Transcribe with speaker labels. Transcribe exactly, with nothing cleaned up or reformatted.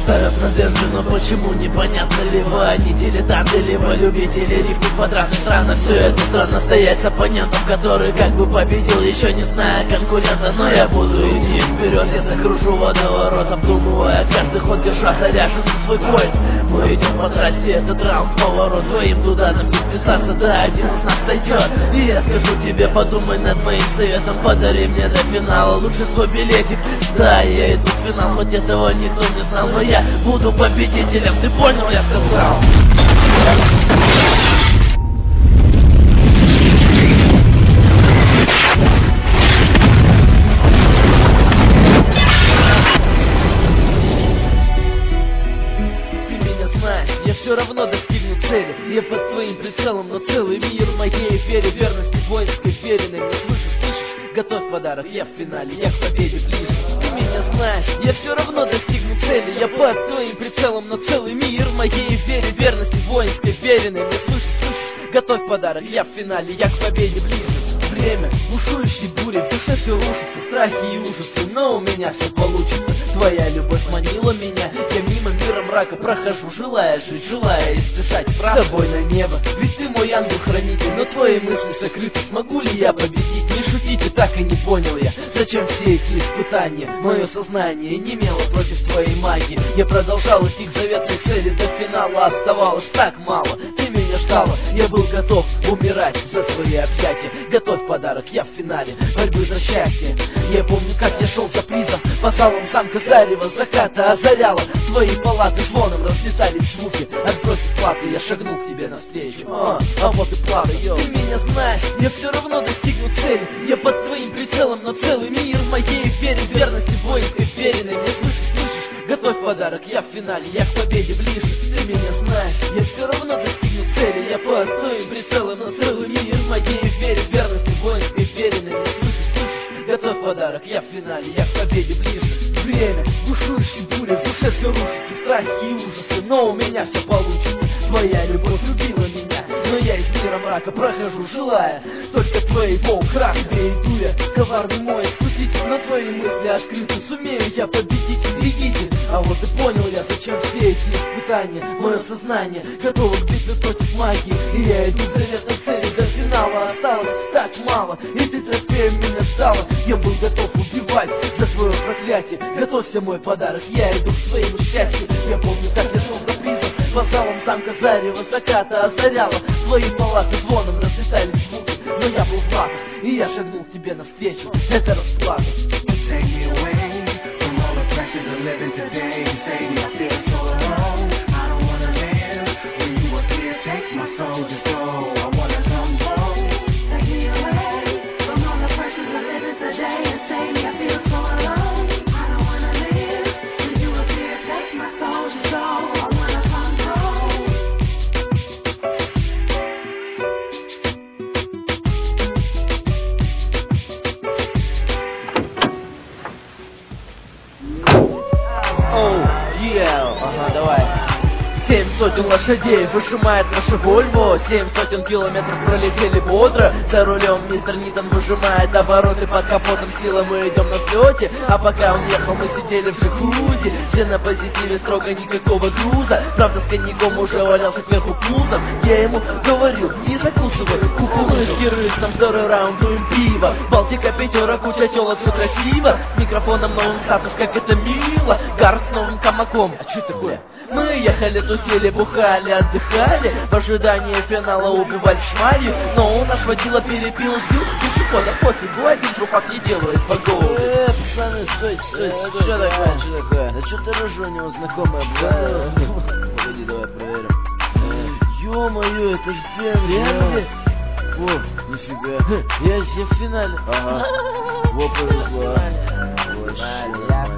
Speaker 1: ставят надежды, но почему непонятно ли вы они дилетанты, либо любители рифмы квадратных. Странно все это, странно стоять с оппонентом, который как бы победил, еще не зная конкурента. Но я буду идти вперед, я закрушу водоворот, обдумывая каждый ход, держа заряжен за свой поинт. Мы идем по трассе, этот раунд поворот, двоим туда нам не вписаться, да один из нас сойдет. И я скажу тебе, подумай над моим советом, подари мне до финала лучше свой билетик. Да, я иду в финал, хоть этого никто не знал, но я буду победителем, ты понял, я сказал. Я все равно достигну цели. Я под твоим прицелом, но целый мир в моей вере, верности воинской веренной. Мне слышишь, слышишь? Готовь подарок, я в финале, я к победе ближе. Ты меня знаешь, я все равно достигну цели. Я под твоим прицелом, но целый мир в моей вере, верности воинской веренной. Мне слышишь, слышишь? Готовь подарок, я в финале, я к победе ближе. Время бушующей бури, в душе все рушится, страхи и ужасы, но у меня все получится. Твоя любовь манила меня, я мимо мира мрака прохожу, желая жить, желая испытать прав. С тобой на небо, ведь ты мой ангел-хранитель, но твои мысли сокрыты, смогу ли я победить? Не шутите, так и не понял я, зачем все эти испытания? Мое сознание не имело против твоей магии, я продолжал идти к заветной цели, до финала оставалось так мало. Ты меня ждала, я был готов умирать за свои объятия. Готовь подарок, я в финале борьбы за счастье. Я помню, как я шел за призом по залам замка зарева, заката озаряло. Твои палаты звоном разлетались звуки. Отбросив плату, я шагнул к тебе навстречу. А, а вот и плата, йоу. Ты меня знаешь, я все равно достигну цели. Я под твоим прицелом, но целый мир в моей вере, верности воинской веренной. Мне слышишь, слышишь? Готовь подарок, я в финале, я к победе ближе. Ты меня знаешь, я все равно достигну цели. Я под твоим прицелом, но целый мир в моей вере, верности воинской веренной. Мне слышишь, слышишь? Готовь подарок, я в финале, я к победе ближе. Время, бушующей бури, в душе все рушится, страхи и ужасы, но у меня все получится. Твоя любовь любила меня, но я из мира мрака прохожу, желая только твоего краха. Тебе иду я, коварный мой искуситель, но твои мысли открыты, сумею я победить, берегите. А вот и понял я, зачем все эти испытания. Мое сознание готово к битве против магии, и я иду к заветной цели, до финала осталось так мало. И ты трофеем меня ждала, я был готов убивать за свое проклятие. Готовься, мой подарок, я иду к своему счастью. Я помню, как я шел за призом по залам замка зарева, заката озаряло. Твои палаты звоном разлетались звуки, но я был в латах, и я шагнул к тебе навстречу. Это расплата. Ага, давай. Семь сотен лошадей выжимает наша Вольво. Семь сотен километров пролетели бодро. За рулем мистер Нитон выжимает обороты под капотом. Сила, мы идем на взлете. А пока он ехал, мы сидели в джакузи. Все на позитиве, строго никакого груза. Правда, с коньяком уже валялся кверху кузов. Я ему говорю, не закусывай кукурузки, рысь, там второй раунд, дуем пиво. Балтика, пятера, куча телок, все красиво. С микрофоном новым статус, как это мило. Гар с новым камаком. А что такое? Мы ехали, тусили, бухали, отдыхали. В ожидании финала убивали шмалью. Но у нас водила перепил, сбил пешехода, пофигу, один трупак не делает погоды.
Speaker 2: Э, пацаны, стойте, стойте, что такое, что такое? Да что ты рожа у него знакомая, бля? Погоди, давай проверим. Ё-моё, это ж Бенли. О, нифига. Я, я в финале. Ага. Во, повезло.